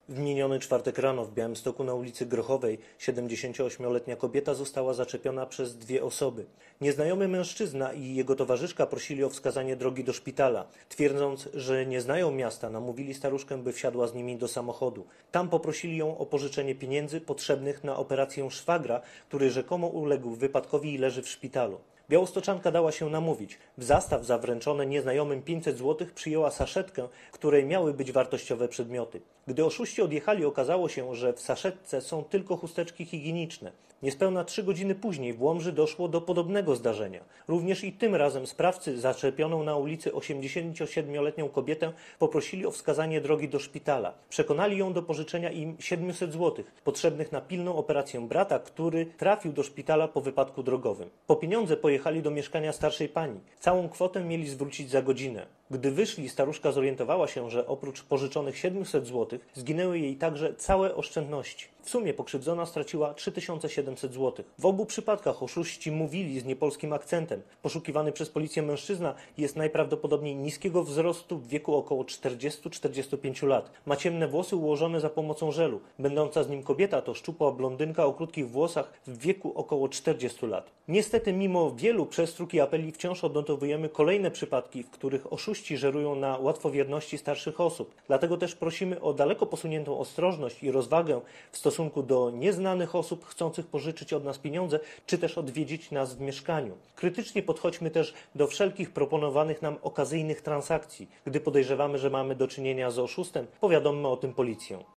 W miniony czwartek rano w Białymstoku na ulicy Grochowej 78-letnia kobieta została zaczepiona przez dwie osoby. Nieznajomy mężczyzna i jego towarzyszka prosili o wskazanie drogi do szpitala. Twierdząc, że nie znają miasta, namówili staruszkę, by wsiadła z nimi do samochodu. Tam poprosili ją o pożyczenie pieniędzy potrzebnych na operację szwagra, który rzekomo uległ wypadkowi i leży w szpitalu. Białostoczanka dała się namówić. W zastaw za wręczone nieznajomym 500 zł przyjęła saszetkę, w której miały być wartościowe przedmioty. Gdy oszuści odjechali, okazało się, że w saszetce są tylko chusteczki higieniczne. Niespełna 3 godziny później w Łomży doszło do podobnego zdarzenia. Również i tym razem sprawcy zaczepioną na ulicy 87-letnią kobietę poprosili o wskazanie drogi do szpitala. Przekonali ją do pożyczenia im 700 zł, potrzebnych na pilną operację brata, który trafił do szpitala po wypadku drogowym. Po pieniądze pojechali do mieszkania starszej pani. Całą kwotę mieli zwrócić za godzinę. Gdy wyszli, staruszka zorientowała się, że oprócz pożyczonych 700 zł zginęły jej także całe oszczędności. W sumie pokrzywdzona straciła 3700 zł. W obu przypadkach oszuści mówili z niepolskim akcentem. Poszukiwany przez policję mężczyzna jest najprawdopodobniej niskiego wzrostu, w wieku około 40-45 lat. Ma ciemne włosy ułożone za pomocą żelu. Będąca z nim kobieta to szczupła blondynka o krótkich włosach w wieku około 40 lat. Niestety mimo wielu przestróg i apeli wciąż odnotowujemy kolejne przypadki, w których oszuści żerują na łatwowierności starszych osób. Dlatego też prosimy o daleko posuniętą ostrożność i rozwagę w stosunku do nieznanych osób chcących pożyczyć od nas pieniądze, czy też odwiedzić nas w mieszkaniu. Krytycznie podchodźmy też do wszelkich proponowanych nam okazyjnych transakcji. Gdy podejrzewamy, że mamy do czynienia z oszustem, powiadommy o tym policję.